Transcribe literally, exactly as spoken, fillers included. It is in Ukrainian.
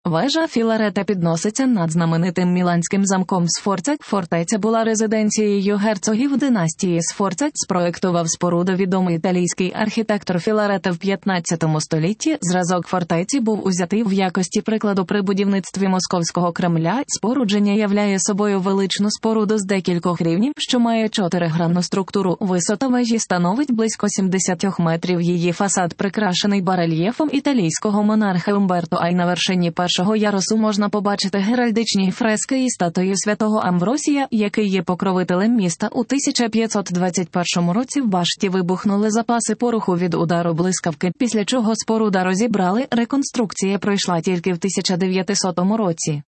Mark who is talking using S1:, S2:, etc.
S1: Вежа Філарета підноситься над знаменитим міланським замком Сфорца. Фортеця була резиденцією герцогів династії Сфорца. Спроектував споруду відомий італійський архітектор Філарета в п'ятнадцятому столітті. Зразок фортеці був узятий в якості прикладу при будівництві Московського Кремля. Спорудження являє собою величну споруду з декількох рівнів, що має чотиригранну структуру. Висота вежі становить близько сімдесят метрів. Її фасад прикрашений барельєфом італійського монарха Умберто, а й на вершині першого ярусу можна побачити геральдичні фрески і статую святого Амвросія, який є покровителем міста. У тисяча п'ятсот двадцять першому році в башті вибухнули запаси пороху від удару блискавки, після чого споруда розібрали. Реконструкція пройшла тільки в тисяча дев'ятисотому році.